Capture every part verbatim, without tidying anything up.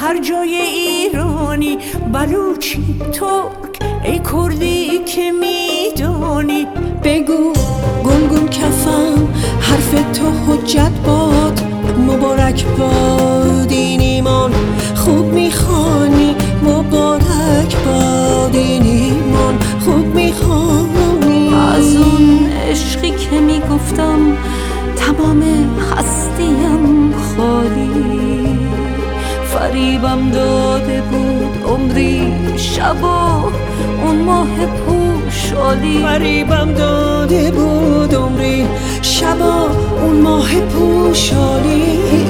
هر جای ایرانی، بلوچی، ترک، ای کردی که میدانی. بگو گلگون کفم حرف تو حجت باد، مبارک باد این ایمان خوب میخوانی، مبارک باد این ایمان خوب میخوانی. از اون عشقی که میگفتم تمام هستیم خالی، فریبم داده بود عمری شب و اون ماه پوشالی. فریبم داده بود عمری شب و اون ماه پوشالی.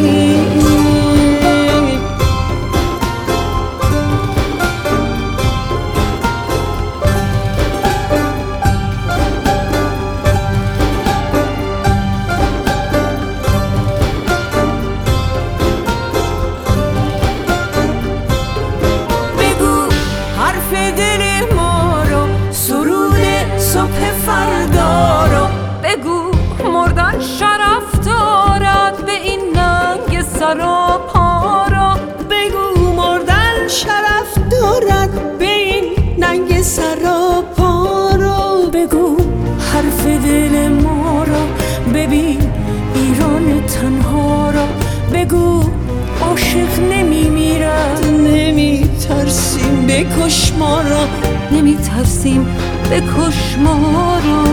مردن شرف دارد به این ننگ سراپا را. بگو مردن شرف دارد به این ننگ سراپا را. بگو حرف دل ما را، ببین ایران تنها را. بگو عاشق نمی میرد، نمی ترسیم بکش ما را، نمی ترسیم بکش ما را.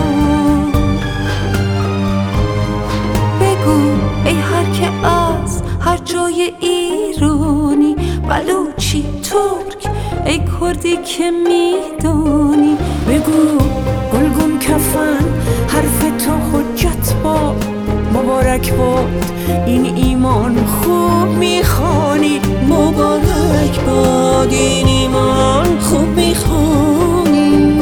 ای هر که از هر جای ایرانی، بلوچی، ترک، ای کردی که میدانی. بگو گلگون کفن حرف تو حجت باد، مبارک باد این ایمان خوب میخوانی. مبارک باد این ایمان خوب میخوانی.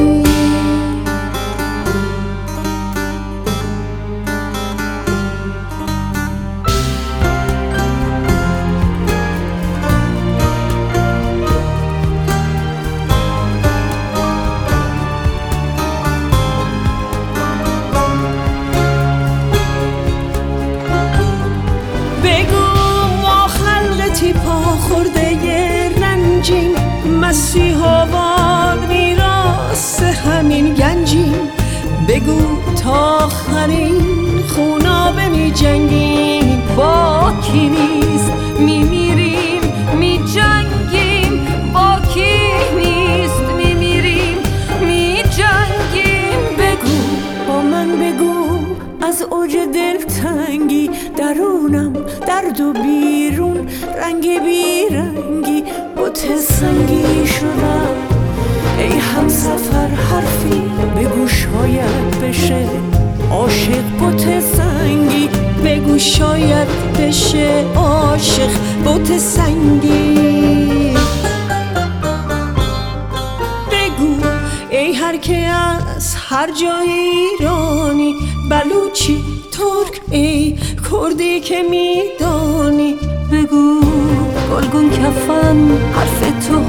پا خورده ی رنجیم، مسیحا وار میراث همین گنجیم. بگو تا آخرین خونابه می جنگیم، با کی نیست می میریم می جنگیم. با کی نیست می میریم می جنگیم. بگو با من بگو از اوج دلتنگی، درونم درد و بیرون رنگ بیرنگی. بت سنگی شدم ای همسفر حرفی، بگو شاید بشه عاشق بت سنگی. بگو شاید بشه عاشق بت سنگی. بگو ای هر که از هر جای ایرانی، بلوچی، ترک، ای کردی که میدانی. بگو گلگون کفن حرف تو